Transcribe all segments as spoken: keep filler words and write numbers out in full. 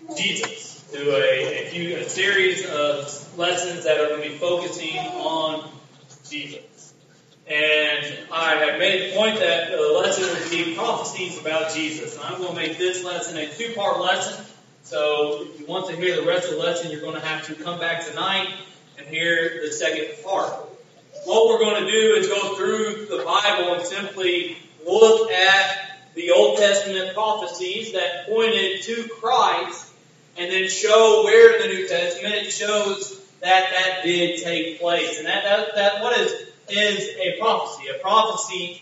Jesus, to a, a few a series of lessons that are going to be focusing on Jesus. And I have made the point that the lesson would be prophecies about Jesus. And I'm going to make this lesson a two-part lesson. So if you want to hear the rest of the lesson, you're going to have to come back tonight and hear the second part. What we're going to do is go through the Bible and simply look at the Old Testament prophecies that pointed to Christ, and then show where in the New Testament it shows that that did take place. And that, that, that what is, is a prophecy? A prophecy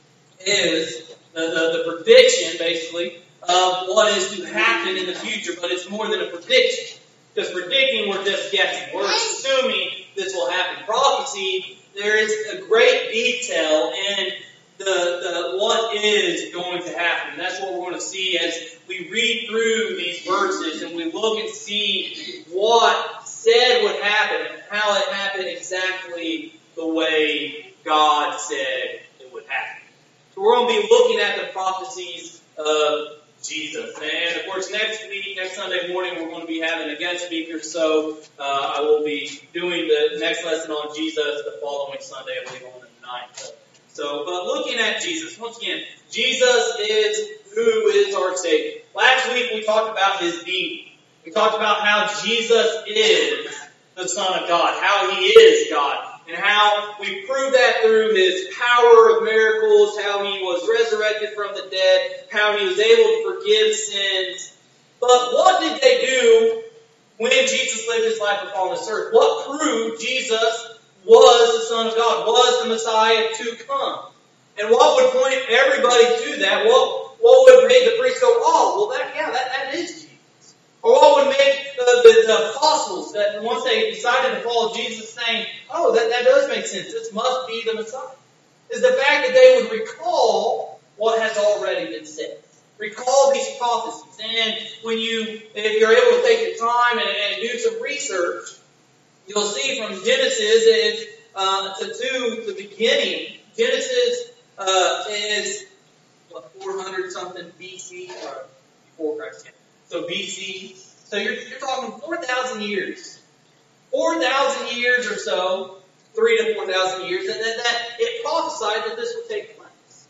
is the, the, the prediction, basically, of what is to happen in the future, but it's more than a prediction. Because predicting, we're just guessing. We're assuming this will happen. Prophecy, there is a great detail in the, the what is going to happen. And that's what we're going to see as we read through these verses and we look and see what said would happen and how it happened exactly the way God said it would happen. So we're going to be looking at the prophecies of Jesus. And of course, next week, next Sunday morning, we're going to be having a guest speaker. So uh, I will be doing the next lesson on Jesus the following Sunday, I believe, on the ninth. So, but looking at Jesus, once again, Jesus is who is our Savior. Last week we talked about His deity. We talked about how Jesus is the Son of God, how He is God, and how we prove that through His power of miracles, how He was resurrected from the dead, how He was able to forgive sins. But what did they do when Jesus lived His life upon this earth? What proved Jesus was the Son of God, was the Messiah to come? And what would point everybody to that? What, what would make the priests go, oh, well, that yeah, that, that is Jesus. Or what would make the, the, the apostles, that once they decided to follow Jesus, saying, oh, that, that does make sense, this must be the Messiah, is the fact that they would recall what has already been said. Recall these prophecies. And when you, if you're able to take your time and, and do some research, you'll see from Genesis uh, to, to the beginning, Genesis uh, is what, four hundred something B C, or before Christ came. So B C. So you're, you're talking four thousand years. four thousand years or so, three to four thousand years, and that, that it prophesied that this would take place.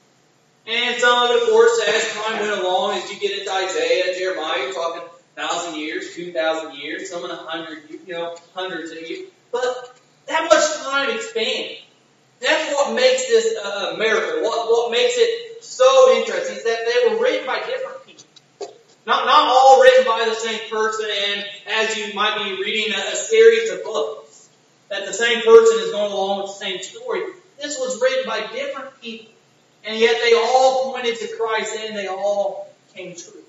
And some of it, of course, as time went along, as you get into Isaiah, Jeremiah, you're talking thousand years, two thousand years, some in a hundred, you know, hundreds of years. But that much time expanded. That's what makes this a miracle. What what makes it so interesting is that they were written by different people. Not not all written by the same person, and as you might be reading a, a series of books, that the same person is going along with the same story. This was written by different people, and yet they all pointed to Christ, and they all came true.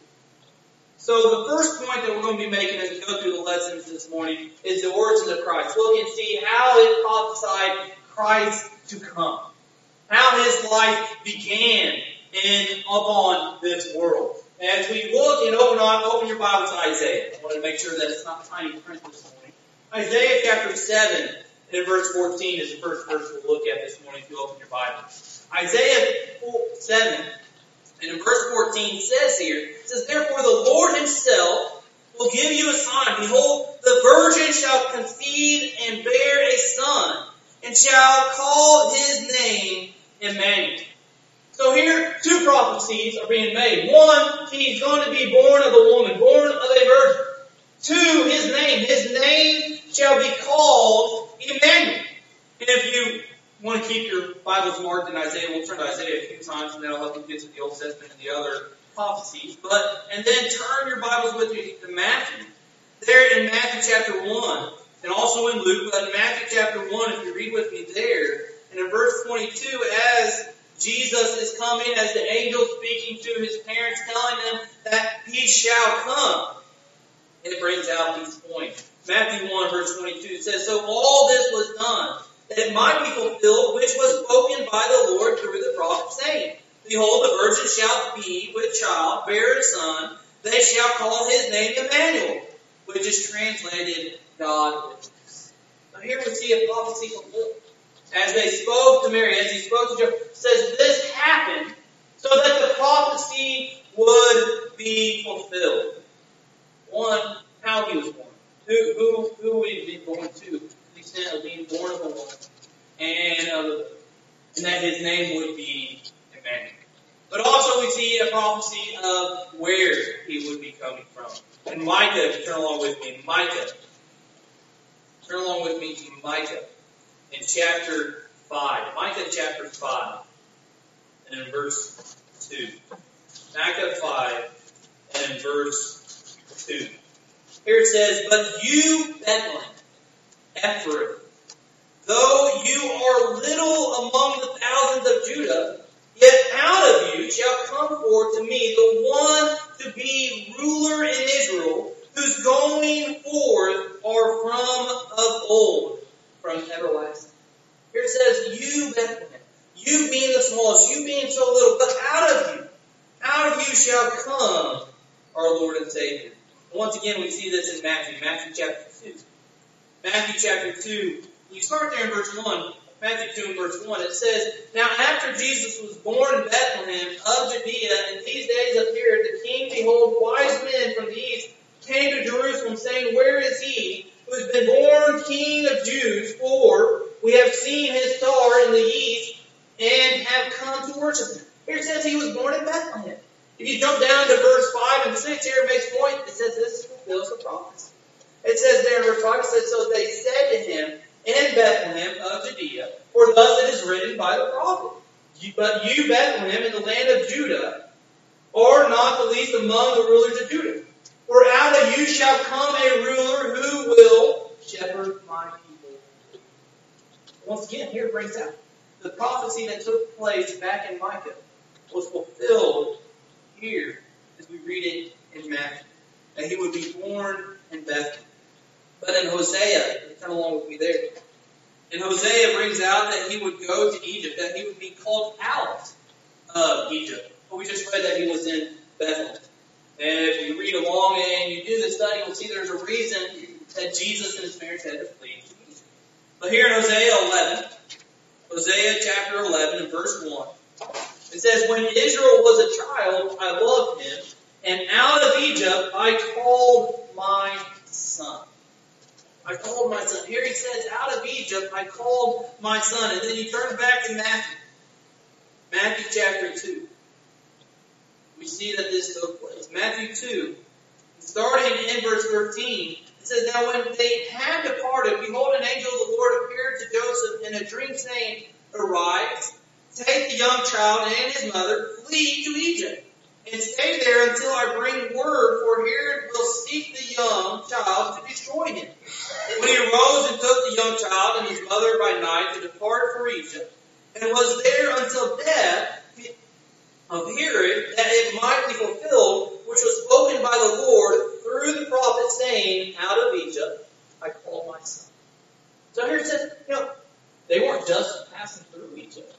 So the first point that we're going to be making as we go through the lessons this morning is the origins of Christ. Look and see how it prophesied Christ to come. How His life began in upon this world. As we look and open on, open your Bible to Isaiah. I want to make sure that it's not tiny print this morning. Isaiah chapter seven and verse fourteen is the first verse we'll look at this morning if you open your Bible. Isaiah seven and in verse fourteen says here, it says, therefore the Lord Himself will give you a sign. Behold, the virgin shall conceive and bear a son, and shall call His name Emmanuel. So here, two prophecies are being made. One, He's going to be born of a woman, born of a virgin. Two, His name. His name shall be called Emmanuel. And if you want to keep your Bibles marked in Isaiah, we'll turn to Isaiah a few times, and that'll help you get to the Old Testament and the other prophecies. But, and then turn your Bibles with me to Matthew. There in Matthew chapter one, and also in Luke, but in Matthew chapter one, if you read with me there, and in verse twenty-two, as Jesus is coming, as the angel speaking to His parents, telling them that He shall come, it brings out these points. Matthew one, verse twenty-two says, so all this was done, that it might be fulfilled, which was spoken by the Lord through the prophet, saying, behold, the virgin shall be with child, bear a son, they shall call His name Emmanuel, which is translated God with us. Now here we see a prophecy fulfilled. As they spoke to Mary, as He spoke to Joseph, says this happened so that the prophecy would be fulfilled. One, how he was born. Who, who, who would he be born to? To the extent of being born of a woman. And, uh, and that his name would be Emmanuel. But also we see a prophecy of where he would be coming from. And Micah, turn along with me, Micah. Turn along with me to Micah in chapter five. Micah chapter five. And in verse two. Micah five and in verse two. Here it says, But you, Bethlehem, Ephraim, though you are little among the thousands of Judah, yet out of you shall come forth to me the one to be ruler in Israel, whose going forth are from of old, from everlasting. Here it says, you, Bethlehem, you being the smallest, you being so little, but out of you, out of you shall come our Lord and Savior. Once again, we see this in Matthew, Matthew chapter two. Matthew chapter two, you start there in verse one, Matthew two and verse one, it says, Now after Jesus was born in Bethlehem of Judea, in these days of Herod the king, behold, wise men from the east came to Jerusalem, saying, Where is he who has been born King of Jews? For we have seen his star in the east, and have come to worship him. Here it says he was born in Bethlehem. If you jump down to verse five and six, here it makes point, it says this fulfills the prophecy. It says there in verse five, it says, So they said to him, in Bethlehem of Judea, for thus it is written by the prophet, But you, Bethlehem, in the land of Judah, are not the least among the rulers of Judah. For out of you shall come a ruler who will shepherd my people. Once again, here it brings out the prophecy that took place back in Micah was fulfilled here as we read it in Matthew. That he would be born in Bethlehem. But in Hosea, come along with me there. And Hosea brings out that he would go to Egypt, that he would be called out of Egypt. But we just read that he was in Bethlehem. And if you read along and you do the study, you'll see there's a reason that Jesus and his parents had to flee to Egypt. But here in Hosea eleven, Hosea chapter eleven and verse one, it says, When Israel was a child, I loved him, and out of Egypt I called my son. I called my son. Here he says, out of Egypt I called my son. And then you turn back to Matthew. Matthew chapter two. We see that this took place. Matthew two, starting in verse thirteen, it says, Now when they had departed, behold, an angel of the Lord appeared to Joseph in a dream, saying, Arise, take the young child and his mother, flee to Egypt, and stay there until I bring word, for Herod will seek the young child to destroy him. When he arose and took the young child and his mother by night to depart for Egypt, and was there until death of Herod, that it might be fulfilled, which was spoken by the Lord through the prophet, saying, Out of Egypt I called my son. So here it says, you know, they weren't just passing through Egypt.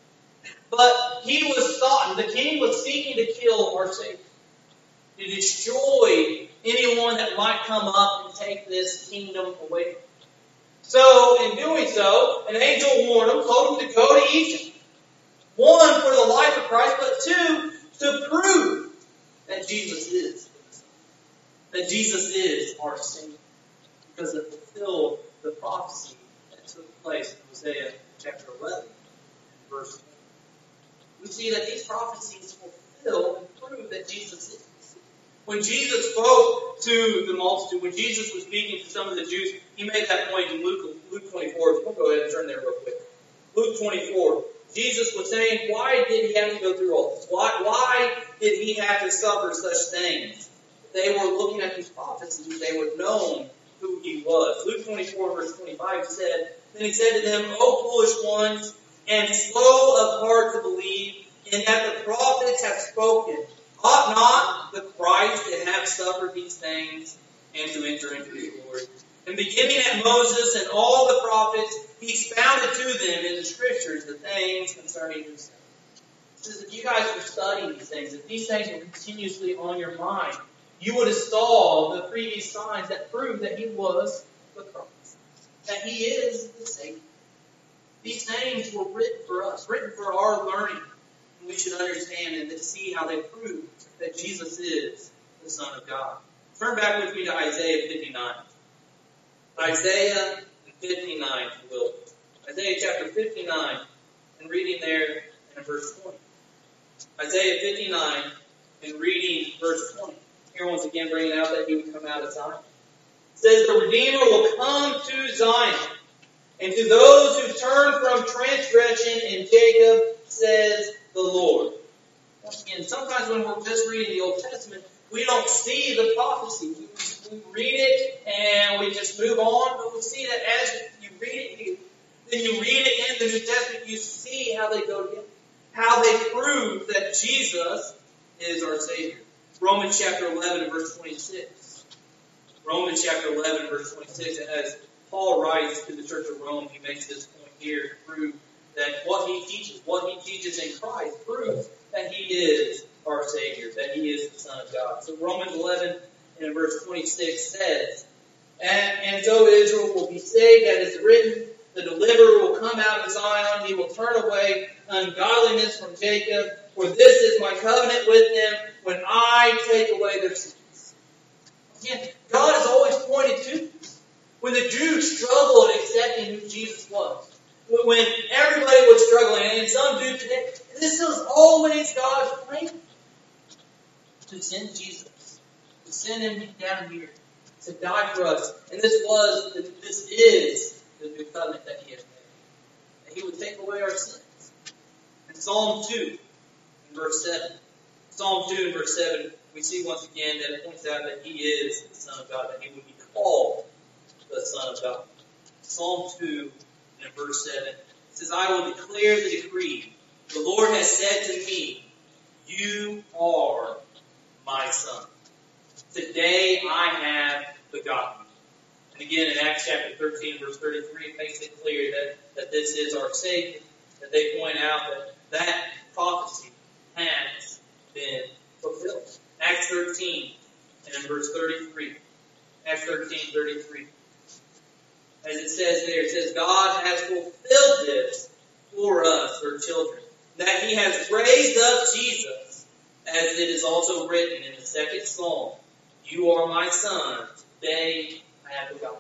But he was sought, the king was seeking to kill our Savior, to destroy anyone that might come up and take this kingdom away from him. So, in doing so, an angel warned him, told him to go to Egypt. One, for the life of Christ, but two, to prove that Jesus is. That Jesus is our Savior. Because it fulfilled the prophecy that took place in Hosea chapter eleven, verse one. We see that these prophecies fulfill and prove that Jesus is. When Jesus spoke to the multitude, when Jesus was speaking to some of the Jews, he made that point in Luke, Luke twenty-four. We'll go ahead and turn there real quick. Luke twenty-four. Jesus was saying, why did he have to go through all this? Why, why did he have to suffer such things? They were looking at these prophecies. They would know who he was. Luke twenty-four, verse twenty-five said, Then he said to them, O foolish ones, and slow of heart to believe, in that the prophets have spoken. Ought not the Christ to have suffered these things, and to enter into his glory? And beginning at Moses and all the prophets, he expounded to them in the scriptures the things concerning himself. He says, if you guys were studying these things, if these things were continuously on your mind, you would have saw the previous signs that proved that he was the Christ, that he is the Savior. These things were written for us, written for our learning. And we should understand and see how they prove that Jesus is the Son of God. Turn back with me to Isaiah fifty-nine. Isaiah fifty-nine, if you will. Isaiah chapter fifty-nine, and reading there in verse twenty. Isaiah fifty-nine, and reading verse twenty. Here once again bringing out that he would come out of Zion. It says, the Redeemer will come to Zion, and to those who turn from transgression in Jacob, says the Lord. Once again, sometimes when we're just reading the Old Testament, we don't see the prophecy. We, we read it and we just move on, but we see that as you read it, you, then you read it in the New Testament, you see how they go together. How they prove that Jesus is our Savior. Romans chapter eleven and verse twenty-six. Romans chapter eleven, verse twenty-six, as Paul writes to the church of Rome, he makes this point here to prove that what he teaches, what he teaches in Christ, proves that he is our Savior, that he is the Son of God. So Romans eleven and verse twenty-six says, and, and so Israel will be saved, as is written, the deliverer will come out of Zion, he will turn away ungodliness from Jacob, for this is my covenant with them when I take away their sins. Again, God has always pointed to this. When the Jews struggled accepting who Jesus was, when everybody was struggling, and some do today, this was always God's plan. To send Jesus. To send him down here. To die for us. And this was, this is the new covenant that he has made. That he would take away our sins. In Psalm two, in verse seven. Psalm two, in verse seven, we see once again that it points out that he is the Son of God. That he would be called the Son of God. Psalm two, in verse seven, it says, I will declare the decree. The Lord has said to me, you are my Son. Today I have begotten you. And again, in Acts chapter thirteen, verse thirty-three, it makes it clear that, that this is our Savior. That they point out that that prophecy has been fulfilled. Acts thirteen, and in verse thirty-three. Acts thirteen, thirty-three. As it says there, it says, God has fulfilled this for us, her children, that he has raised up Jesus, as it is also written in the second Psalm, you are my Son, today I have begotten.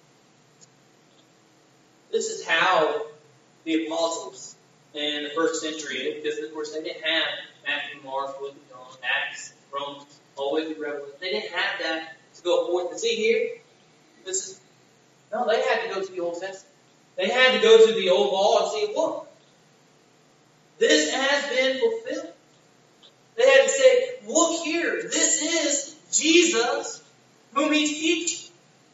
This is how the apostles in the first century, because of course they didn't have Matthew, Mark, Luke, John, Acts, Romans, all the way through Revelation. They didn't have that to go forth. And see here, this is, no, they had to go to the Old Testament. They had to go to the Old Law and see, look, this has been fulfilled. They had to say, look here, this is Jesus whom he's teaching.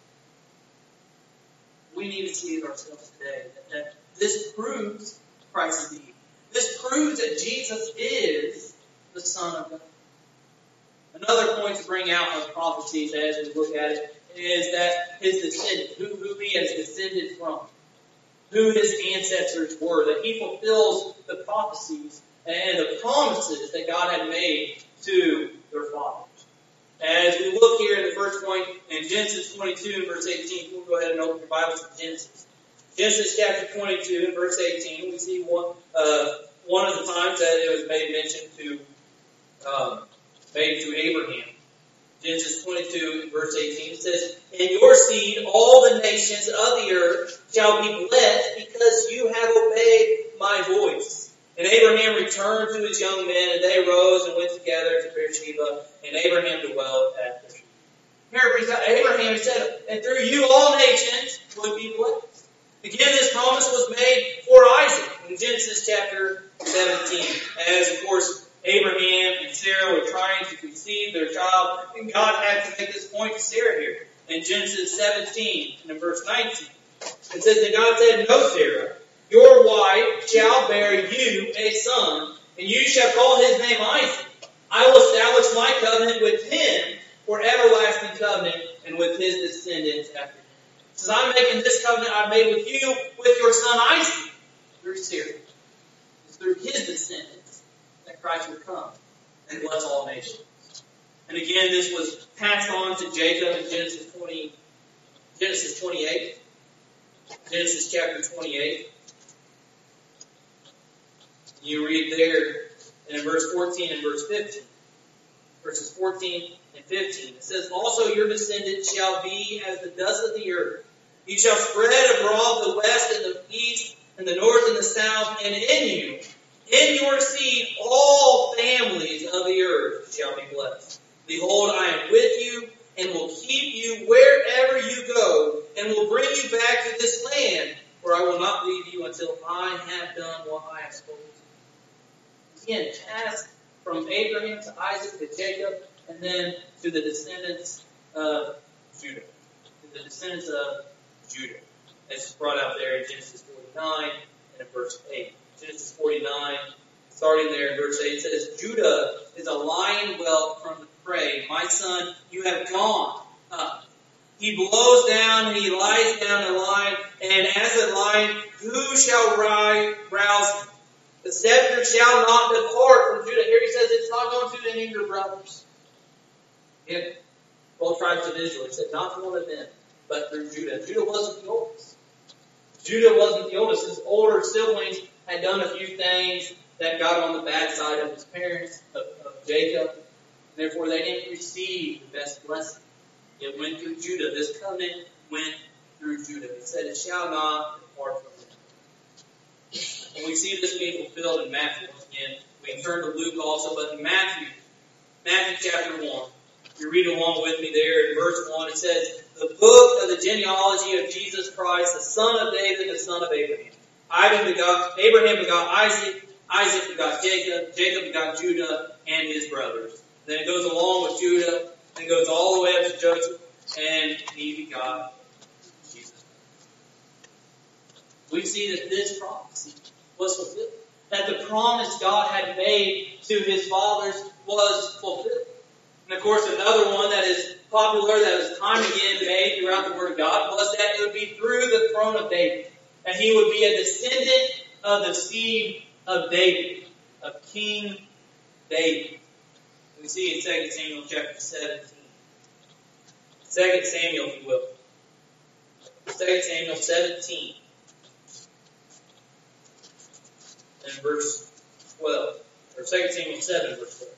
We need to see it ourselves today. That, that this proves Christ's deed. This proves that Jesus is the Son of God. Another point to bring out of prophecies as we look at it is that his descendant, who, who he has descended from, who his ancestors were, that he fulfills the prophecies and the promises that God had made to their fathers. As we look here in the first point in Genesis twenty-two, verse eighteen, we'll go ahead and open your Bibles to Genesis. Genesis chapter twenty-two, verse eighteen, we see one uh, one of the times that it was made mention to um, made to Abraham. Genesis twenty-two, verse eighteen, it says, in your seed all the nations of the earth shall be blessed because you have obeyed my voice. And Abraham returned to his young men, and they rose and went together to Beersheba, and Abraham dwelt at Beersheba. Here it brings out Abraham said, and through you all nations would be blessed. Again, this promise was made for Isaac in Genesis chapter seventeen. As, of course, Abraham and Sarah were trying to conceive their child, and God had to make this point to Sarah here. In Genesis seventeen, and in verse nineteen, it says that God said, no, Sarah, your wife shall bear you a son, and you shall call his name Isaac. I will establish my covenant with him for everlasting covenant, and with his descendants after him. It says, I'm making this covenant I've made with you, with your son Isaac, through Sarah. It's through his descendants that Christ would come and bless all nations. And again, this was passed on to Jacob in Genesis twenty, Genesis twenty-eight. Genesis chapter twenty-eight. You read there in verse fourteen and verse fifteen. Verses fourteen and fifteen. It says, also your descendants shall be as the dust of the earth. You shall spread abroad the west and the east and the north and the south, and in you, in your seed, all families of the earth shall be blessed. Behold, I am with you and will keep you wherever you go and will bring you back to this land, for I will not leave you until I have done what I have spoken to you. Again, passed from Abraham to Isaac to Jacob, and then to the descendants of Judah. To the descendants of Judah. It's brought out there in Genesis forty-nine and in verse eight. Genesis forty-nine, starting there in verse eight, it says, Judah is a lion whelp from the prey. My son, you have gone up. He blows down and he lies down a lion, and as a lion, who shall rise, rouse him? The scepter shall not depart from Judah. Here he says it's not going to any of your brothers. In both tribes of Israel, he said not to one of them, but through Judah. Judah wasn't the oldest. Judah wasn't the oldest. His older siblings had done a few things that got on the bad side of his parents, of, of Jacob. Therefore, they didn't receive the best blessing. It went through Judah. This covenant went through Judah. It said, it shall not depart from them. And we see this being fulfilled in Matthew once again. We can turn to Luke also, but in Matthew, Matthew chapter one, you read along with me there in verse one, it says, the book of the genealogy of Jesus Christ, the son of David, the son of Abraham. Ivan begot, Abraham begot Isaac, Isaac begot Jacob, Jacob begot Judah and his brothers. Then it goes along with Judah, and goes all the way up to Joseph, and he begot Jesus. We see that this prophecy was fulfilled. That the promise God had made to his fathers was fulfilled. And of course, another one that is popular, that is time and again made throughout the Word of God, was that it would be through the throne of David. That he would be a descendant of the seed of David, of King David. We see in Second Samuel chapter seventeen. Second Samuel, if you will. Second Samuel seventeen. And verse twelve. Or Second Samuel seven, verse twelve.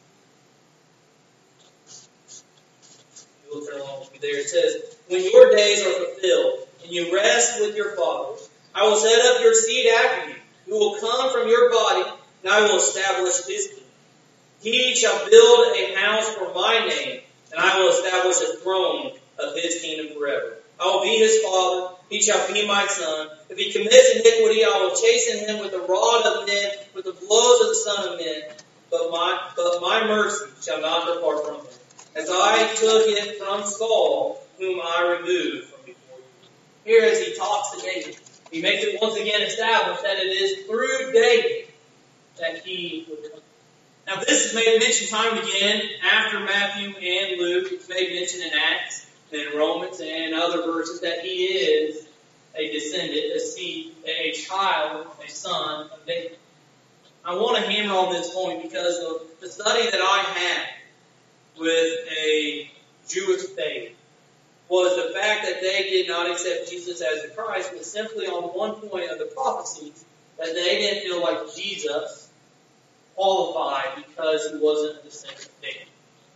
You will turn along with me there. It says, when your days are fulfilled, and you rest with your fathers, I will set up your seed after you, who will come from your body, and I will establish his kingdom. He shall build a house for my name, and I will establish a throne of his kingdom forever. I will be his father, he shall be my son. If he commits iniquity, I will chasten him with the rod of men, with the blows of the son of men. But my, but my mercy shall not depart from him, as I took it from Saul, whom I removed from before you. Here as he talks to David, he makes it once again established that it is through David that he would come. Now this is made mention time and again after Matthew and Luke. It's made mention in Acts and in Romans and other verses that he is a descendant, a seed, a child, a son of David. I want to hammer on this point because of the study that I had with a Jewish faith was the fact that they did not accept Jesus as the Christ, but simply on one point of the prophecies that they didn't feel like Jesus qualified because he wasn't a descendant of David.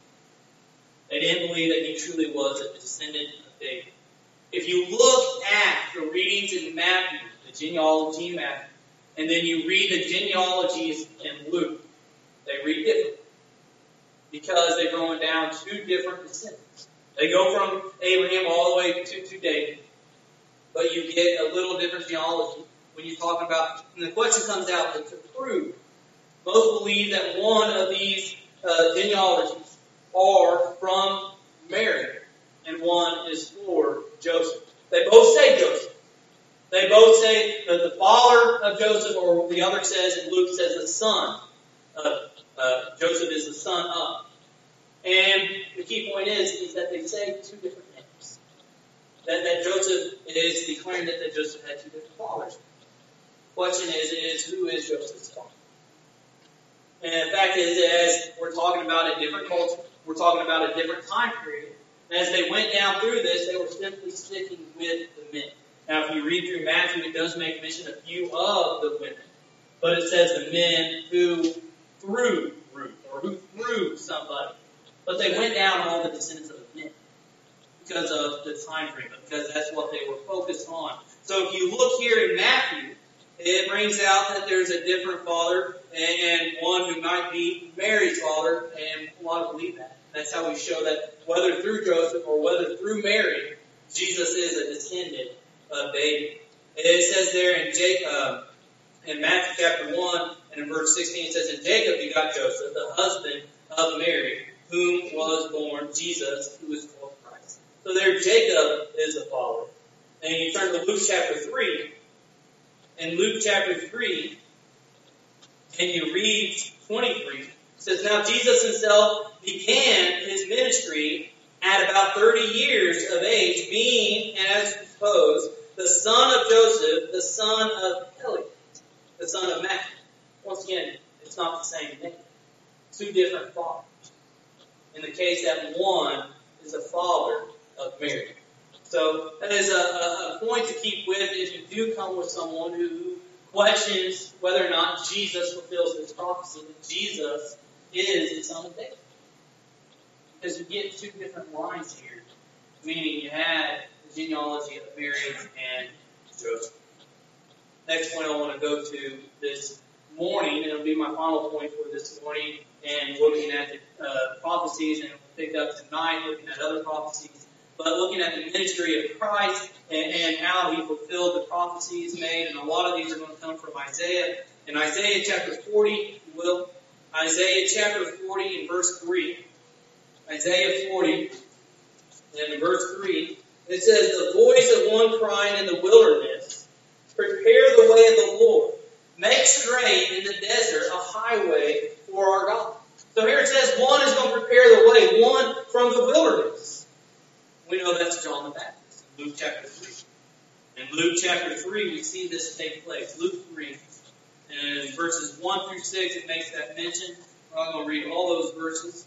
They didn't believe that he truly was a descendant of David. If you look at the readings in Matthew, the genealogy in Matthew, and then you read the genealogies in Luke, they read different. Because they're going down two different descendants. They go from Abraham all the way to, to David. But you get a little different genealogy when you're talking about, and the question comes out to prove. Both believe that one of these uh, genealogies are from Mary, and one is for Joseph. They both say Joseph. They both say that the father of Joseph, or the other says, and Luke says the son of uh, Joseph is the son of. And the key point is, is that they say two different names. That, that Joseph is declaring that, that Joseph had two different fathers. The question is, is who is Joseph's father? And the fact is, as we're talking about a different culture, we're talking about a different time period. And as they went down through this, they were simply sticking with the men. Now, if you read through Matthew, it does make mention of a few of the women. But it says the men who threw Ruth, or who threw somebody. But they went down all the descendants of men because of the time frame, because that's what they were focused on. So if you look here in Matthew, it brings out that there's a different father and one who might be Mary's father, and a lot believe that. That's how we show that whether through Joseph or whether through Mary, Jesus is a descendant of David. It says there in Jacob, uh, in Matthew chapter one and in verse sixteen, it says, "And Jacob begot Joseph, the husband of Mary, whom was born Jesus, who is called Christ." So there Jacob is the father. And you turn to Luke chapter three. In Luke chapter three, and you read twenty-three, it says, "Now Jesus himself began his ministry at about thirty years of age, being, as supposed, the son of Joseph, the son of Heli, the son of Matthew." Once again, it's not the same name. Two different fathers. In the case that one is the father of Mary. So that is a, a, a point to keep with if you do come with someone who questions whether or not Jesus fulfills this prophecy, that Jesus is the son of David. Because you get two different lines here, meaning you had the genealogy of Mary and Joseph. Next point I want to go to this morning, and it'll be my final point for this morning, and looking at the uh, prophecies, and we'll pick up tonight looking at other prophecies, but looking at the ministry of Christ and, and how he fulfilled the prophecies made, and a lot of these are going to come from Isaiah. In Isaiah chapter forty, you will, Isaiah chapter forty and verse three. Isaiah forty and in verse three, it says, "The voice of one crying in the wilderness, prepare the way of the Lord. Make straight in the desert a highway for our God." So here it says one is going to prepare the way, one from the wilderness. We know that's John the Baptist, Luke chapter three. In Luke chapter three, we see this take place. Luke three, and in verses one through six, it makes that mention. I'm not going to read all those verses.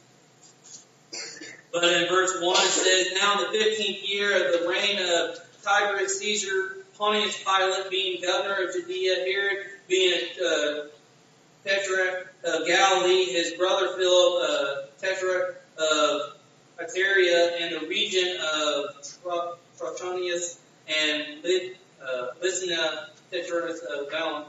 But in verse one, it says, "Now in the fifteenth year of the reign of Tiberius Caesar, Pontius Pilate being governor of Judea, Herod being uh, tetrarch of Galilee, his brother Philip, uh, tetrarch of Iturea, and the region of Trachonius, and Lyd, uh, Lysina, tetrarch of Valent."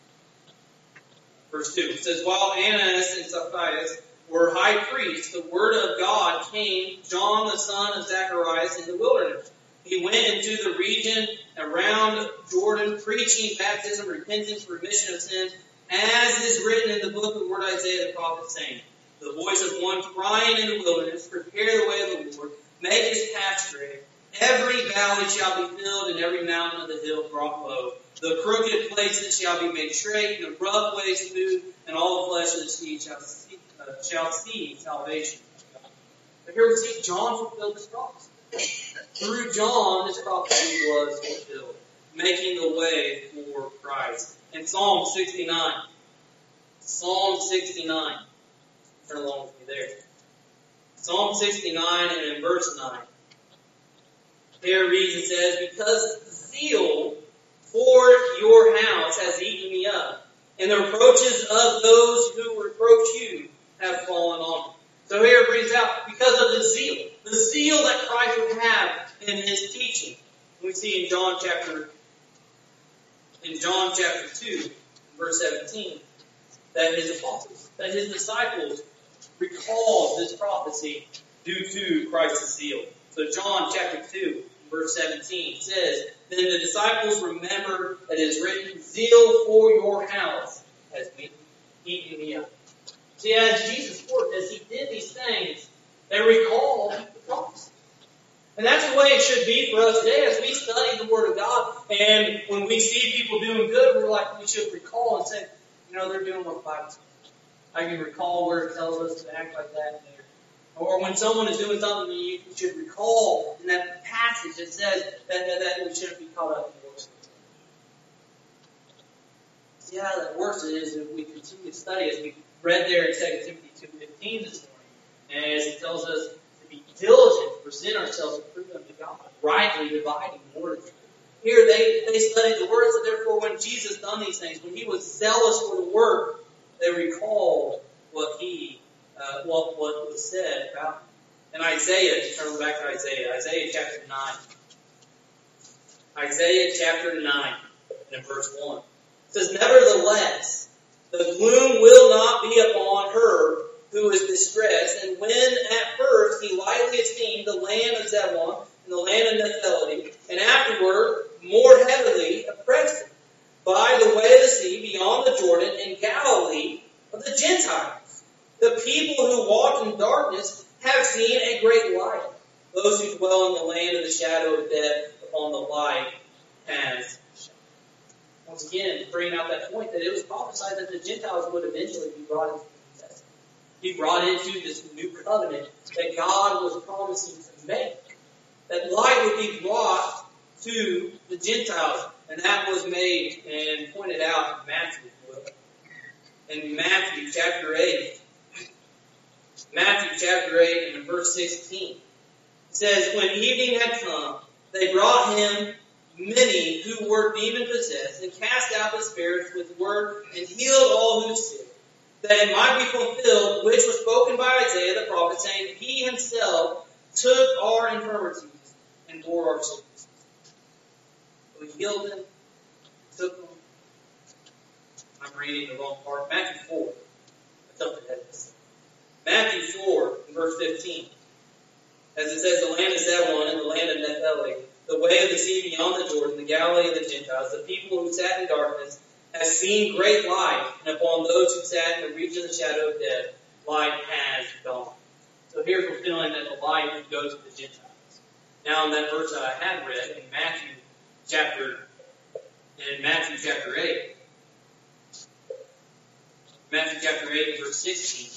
Verse two, it says, "While Annas and Zacchaeus were high priests, the word of God came, John the son of Zacharias, in the wilderness. He went into the region around Jordan, preaching baptism, repentance, remission of sins, as is written in the book of the word Isaiah the prophet, saying, the voice of one crying in the wilderness, prepare the way of the Lord, make his path straight. Every valley shall be filled, and every mountain of the hill brought low. The crooked places shall be made straight, and the rough ways smooth, and all the flesh of the sea shall see, uh, shall see salvation." But here we see John fulfilled this prophecy. Through John, this prophecy was fulfilled, making the way for Christ. In Psalm sixty-nine, Psalm sixty-nine, turn along with me there. Psalm sixty-nine and in verse nine. Here it reads and says, "Because zeal for your house has eaten me up, and the reproaches of those who reproach you have fallen on me." So here it brings out, because of the zeal, the zeal that Christ would have in his teaching. We see in John chapter, in John chapter two, verse seventeen, that his apostles, that his disciples recalled this prophecy due to Christ's zeal. So John chapter two, verse seventeen says, "Then the disciples remembered that it is written, zeal for your house has eaten me up." See, as Jesus worked, as he did these things, they recalled the prophecy. And that's the way it should be for us today as we study the Word of God. And when we see people doing good, we're like, we should recall and say, you know, they're doing what the Bible says. I can recall where it tells us to act like that. Or when someone is doing something, you should recall in that passage that says that, that, that we shouldn't be caught up in works. See how that works is if we continue to study, as we read there in Second Timothy two fifteen this morning, as it tells us to be diligent, to present ourselves approved unto God, rightly dividing the word of truth. Here they, they studied the word, so therefore when Jesus done these things, when he was zealous for the word, they recalled what he uh, what, what was said about him. In Isaiah, turn back to Isaiah, Isaiah chapter nine. Isaiah chapter nine, and verse one. It says, Nevertheless, the gloom will not be upon her who is distressed, and when at first he lightly esteemed the land of Zebulun and the land of Naphtali, and afterward more heavily oppressed him by the way of the sea beyond the Jordan in Galilee of the Gentiles. The people who walked in darkness have seen a great light. Those who dwell in the land of the shadow of death, upon the light has shone. Once again, bringing out that point that it was prophesied that the Gentiles would eventually be brought into the New Testament. Be brought into this new covenant that God was promising to make. That light would be brought to the Gentiles. And that was made and pointed out in Matthew. In Matthew chapter eight. Matthew chapter eight and verse sixteen. It says, When evening had come, they brought him many who were demon-possessed, and cast out the spirits with word, and healed all who sick, that it might be fulfilled, which was spoken by Isaiah the prophet, saying, He himself took our infirmities and bore our sicknesses. So he healed them, took them. I'm reading the wrong part. Matthew four. I jumped ahead of this. Matthew four, verse fifteen. As it says, the land of Zebulun and the land of Naphtali, the way of the sea beyond the Jordan, the Galilee of the Gentiles, the people who sat in darkness have seen great light, and upon those who sat in the region of the shadow of death, light has dawned. So here fulfilling that the light would go to the Gentiles. Now in that verse that I had read in Matthew chapter, in Matthew chapter eight, Matthew chapter eight, verse sixteen.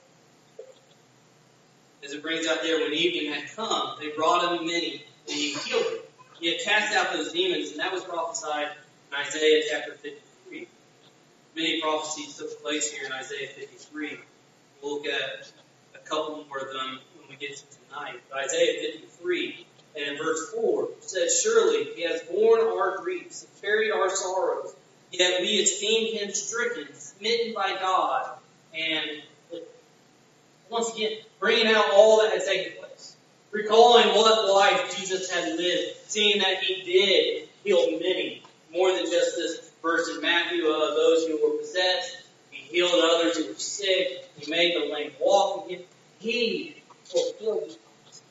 As it brings out there, when evening had come, they brought him many, and he healed them. He had cast out those demons, and that was prophesied in Isaiah chapter fifty-three. Many prophecies took place here in Isaiah fifty-three. We'll look at a couple more of them when we get to tonight. But Isaiah fifty-three, and in verse four, it says, Surely he has borne our griefs and carried our sorrows, yet we esteemed him stricken, smitten by God, and once again, bringing out all that had taken place. Recalling what life Jesus had lived. Seeing that he did heal many. More than just this verse in Matthew of those who were possessed. He healed others who were sick. He made the lame walk again. He fulfilled his promises.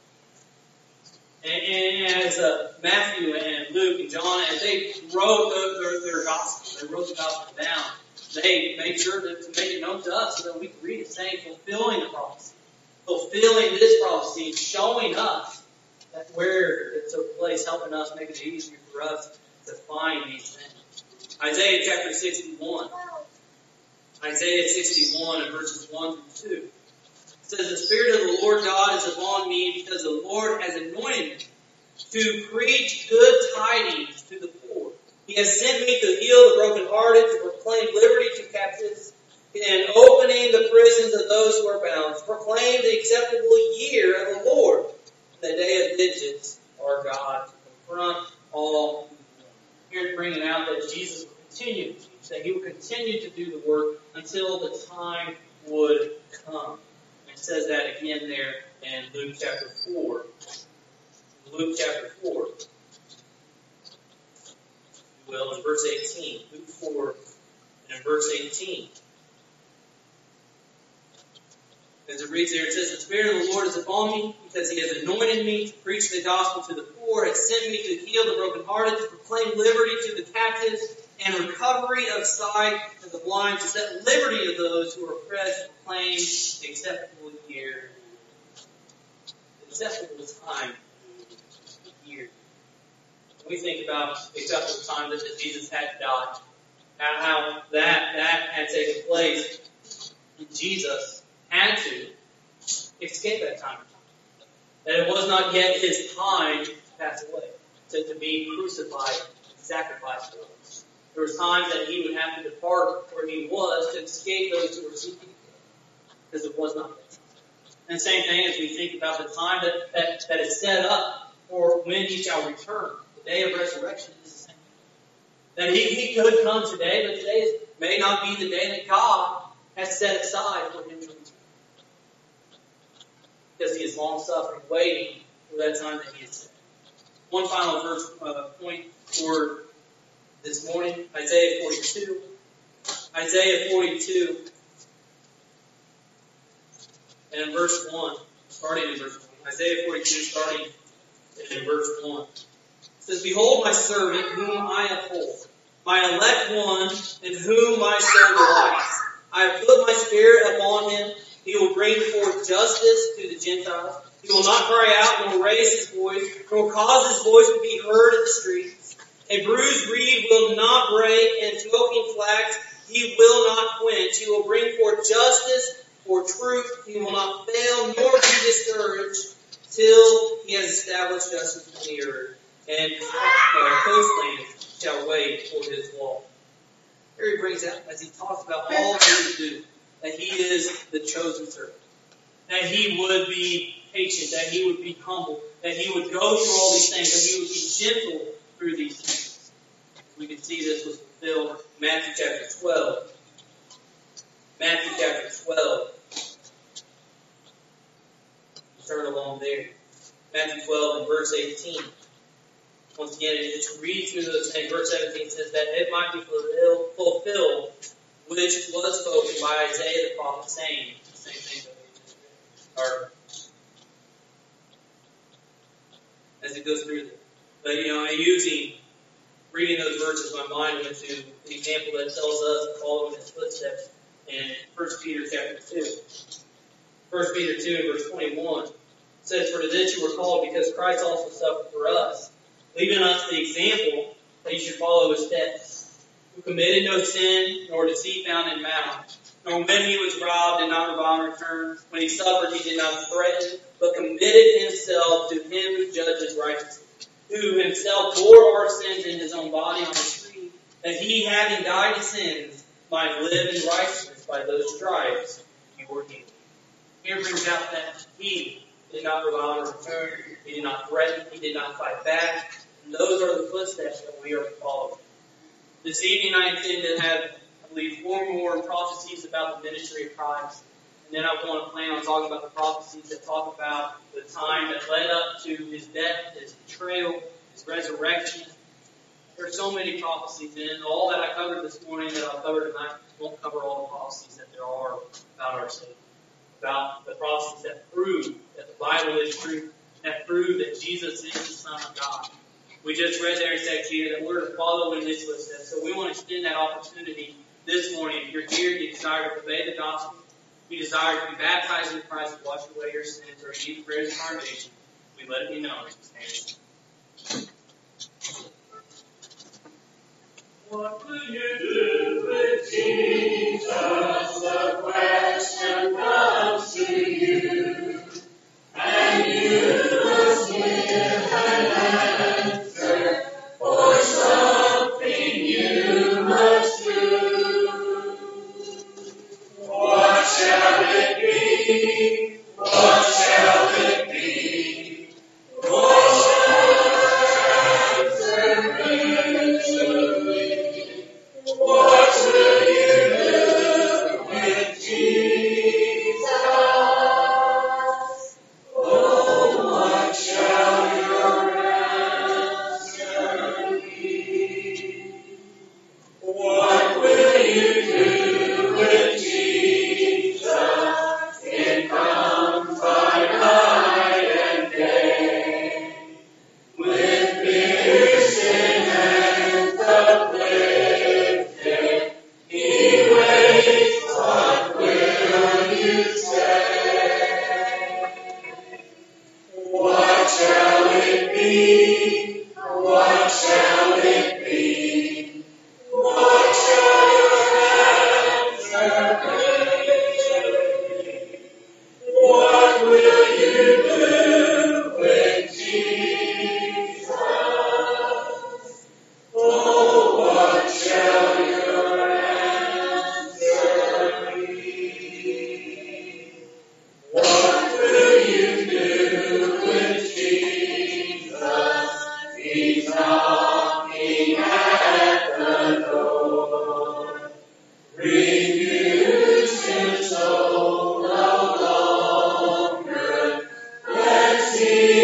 And, and as uh, Matthew and Luke and John, as they wrote their, their, their gospel, they wrote the gospel down, they made sure to, to make it known to us so that we could read it, saying, fulfilling the prophecy. Fulfilling this prophecy, showing us that where it took place, helping us, making it easier for us to find these things. Isaiah chapter sixty-one. Isaiah sixty-one and verses one through two. It says, The Spirit of the Lord God is upon me, because the Lord has anointed me to preach good tidings to the poor. He has sent me to heal the brokenhearted, to proclaim liberty to captives, and opening the prisons of those who are bound, to proclaim the acceptable year of the Lord, the day of vengeance, our God, to confront all. Here bringing out that Jesus will continue to teach, that he will continue to do the work until the time would come. And it says that again there in Luke chapter four. Luke chapter four. Well, in verse eighteen, Luke four, and in verse eighteen. As it reads there, it says, The Spirit of the Lord is upon me, because he has anointed me to preach the gospel to the poor, has sent me to heal the brokenhearted, to proclaim liberty to the captives, and recovery of sight to the blind, to set liberty to those who are oppressed, to proclaim the acceptable year, the acceptable time of the year. When we think about the acceptable time that Jesus had died, how that, that had taken place, Jesus had to escape that time. That it was not yet his time to pass away, to, to be crucified and sacrificed for us. There was times that he would have to depart where he was to escape those who were seeking him, because it was not yet. And the same thing as we think about the time that, that, that is set up for when he shall return. The day of resurrection is the same. That he, he could come today, but today may not be the day that God has set aside for him to return. because he is long-suffering, waiting for that time that he is set. One final verse uh, point for this morning, Isaiah forty-two. Isaiah forty-two, and in verse one, starting in verse one. Isaiah forty-two, starting in verse one. It says, "Behold my servant, whom I uphold, my elect one, in whom my soul delights. I have put my spirit upon him. He will bring forth justice to the Gentiles. He will not cry out, nor raise his voice, nor cause his voice to be heard in the streets. A bruised reed will not break, and smoking flax he will not quench. He will bring forth justice for truth. He will not fail, nor be discouraged, till he has established justice in the earth. And uh, coastlands shall wait for his law." Here he brings out, as he talks about all that he would do, that he is the chosen servant, that he would be patient, that he would be humble, that he would go through all these things, that he would be gentle through these things. We can see this was fulfilled in Matthew chapter twelve. Matthew chapter twelve. Turn along there. Matthew twelve and verse eighteen. Once again, it just reads through those things. Verse seventeen says that it might be fulfilled, which was spoken by Isaiah the prophet, saying, the same thing that we just read. Or, as it goes through there. But, you know, using, reading those verses, my mind went to the example that tells us to follow in his footsteps in First Peter chapter two. First Peter two and verse twenty-one says, "For to this you were called, because Christ also suffered for us, leaving us the example that you should follow his steps, who committed no sin, nor deceit found in mouth. Nor when he was robbed, did not revile in return. When he suffered, he did not threaten, but committed himself to him who judges righteously, who himself bore our sins in his own body on the tree, that he, having died to sins, might live in righteousness. By those stripes you were healed." Here brings out that he did not revile in return, he did not threaten, he did not fight back. And those are the footsteps that we are to follow. This evening I intend to have, I believe, four more prophecies about the ministry of Christ. And then I want to plan on talking about the prophecies that talk about the time that led up to his death, his betrayal, his resurrection. There are so many prophecies, and all that I covered this morning that I'll cover tonight won't cover all the prophecies that there are about our Savior. About the prophecies that prove that the Bible is true, that prove that Jesus is the Son of God. We just read there in Second Peter that we're to follow in his footsteps. So we want to extend that opportunity this morning. If you're here, you desire to obey the gospel, you desire to be baptized in Christ and wash away your sins, or you need prayers of incarnation, we let it be known. What will you do with Jesus? The question comes to you, and you must give an answer for something you must do. What shall it be? What shall it be? What shall answer eventually? What will you do with Jesus? see.